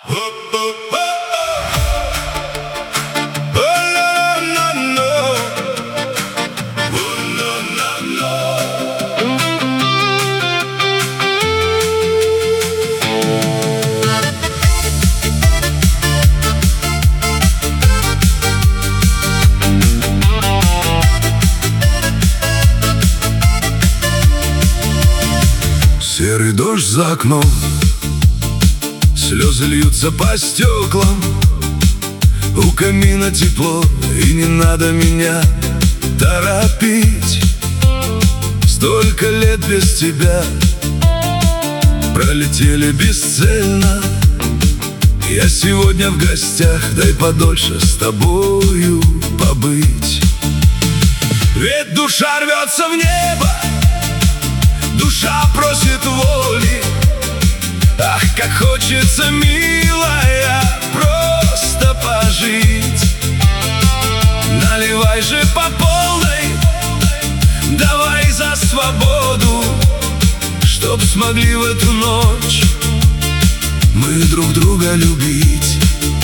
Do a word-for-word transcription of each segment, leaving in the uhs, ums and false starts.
Серый дождь за окном, слезы льются по стеклам. У камина тепло, и не надо меня торопить. Столько лет без тебя пролетели бесцельно. Я сегодня в гостях, дай подольше с тобою побыть. Ведь душа рвется в небо, душа просит воли. Ах, как хочется, милая, просто пожить. Наливай же по полной, давай за свободу, чтоб смогли в эту ночь мы друг друга любить.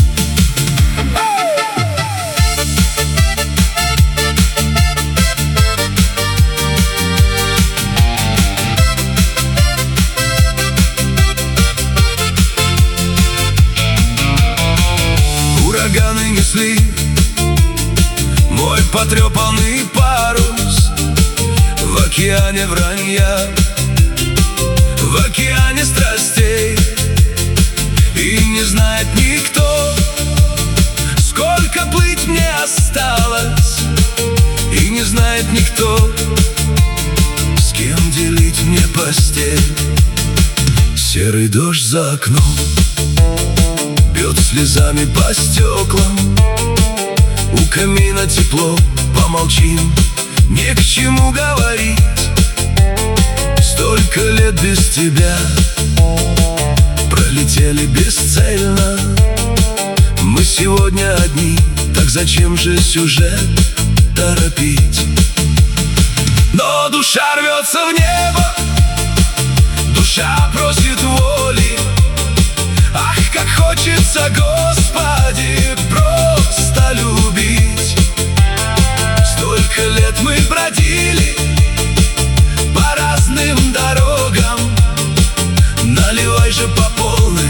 Ураганы несли мой потрепанный парус в океане вранья, в океане страстей. И не знает никто, сколько плыть мне осталось. И не знает никто, с кем делить мне постель. Серый дождь за окном бьет слезами по стеклам. У камина тепло, помолчим, не к чему говорить. Столько лет без тебя пролетели бесцельно. Мы сегодня одни, так зачем же сюжет торопить? Но душа рвется в небо, душа просит воли. Ах, как хочется, Господи, просто любить. Столько лет мы бродили по разным дорогам. Наливай же по полной,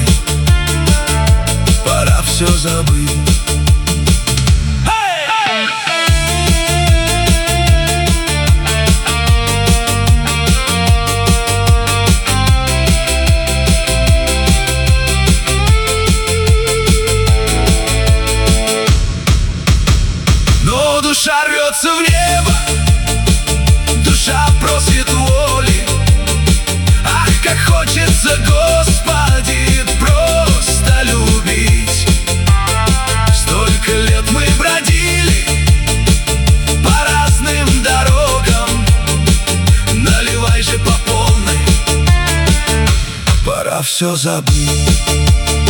пора все забыть. Душа рвется в небо, душа просит воли. Ах, как хочется, Господи, просто любить. Столько лет мы бродили по разным дорогам. Наливай же по полной, пора все забыть.